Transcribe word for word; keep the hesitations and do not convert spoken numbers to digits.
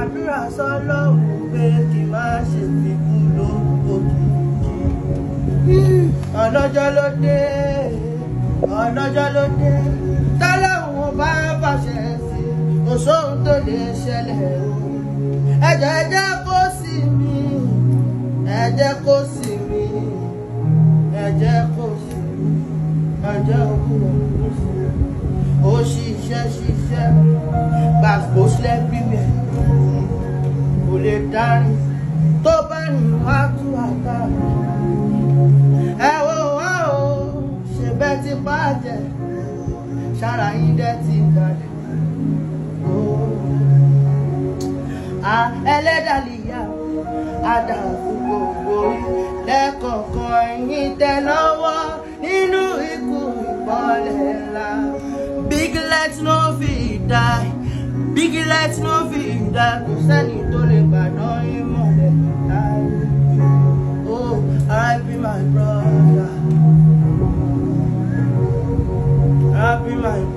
gbàdúrà sọ́lọ́run pé kí má ṣe fi kú lókìkí. ọlọ́jọ́ ló dé ọlọ́jọ́ ló dé tọ́lọ́run bá bàṣẹ sí kò sóhun tó lè ṣẹlẹ̀ o. ẹ̀jẹ̀ ẹ̀jẹ̀ kó sí mi ẹ̀jẹ̀ kó sí mi ẹ̀jẹ̀ kó sí mi ẹ̀jẹ̀ òkúrò kó sí mi. ó ṣiṣẹ́ ṣiṣẹ́ gbàgbó sílẹ̀ bíbẹ̀ kò lè dárí tó bá rìn wá tú àká. ẹ wo wá o ṣe bẹ́ẹ̀ ti bàjẹ́ ṣára yín dẹ́ ti balẹ̀. ẹlẹ́dàlíyà àdàkù gbogbo lẹ́kọ̀ọ̀kan yín tẹ lọ́wọ́ nínú ikú ìbọ̀lẹ̀ ńlá. Big let no fit die, big let no fit die, kò sẹ́ni tó lè gbàdán yín mọ̀lẹ́ láì. Oh, R I P my brother, R I P my brother.